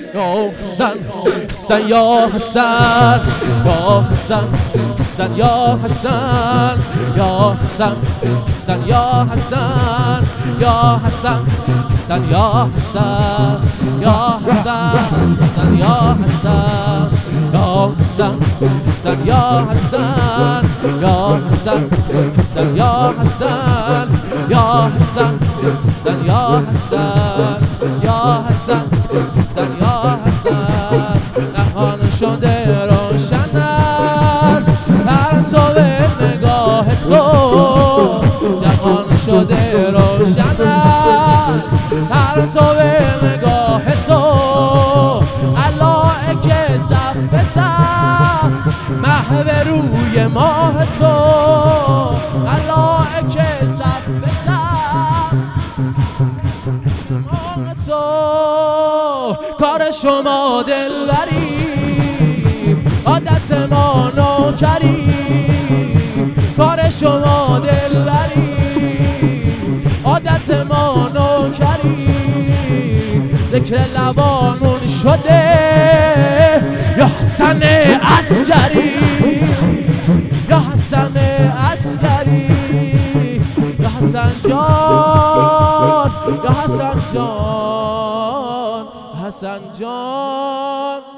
یا حسن حسن یا حسن یا حسن حسن یا حسن یا حسن حسن یا حسن یا حسن حسن یا حسن یا حسن حسن یا حسن یا حسن حسن یا حسن یا حسن حسن یا حسن یا حسن حسن یا حسن یا حسن حسن یا حسن نهان شده روشن است پرتو نگاه تو جهان شده روشن است پرتو نگاه تو علایق صف صف محو روی ماه تو علایق صف صف ماه تو کار شما دلبری عادت ما نوکری کار شما دلبری عادت ما نوکری ذکر لبانون شده یا حسن عسکری یا حسن عسکری یا حسن جان یا حسن جان حسن جان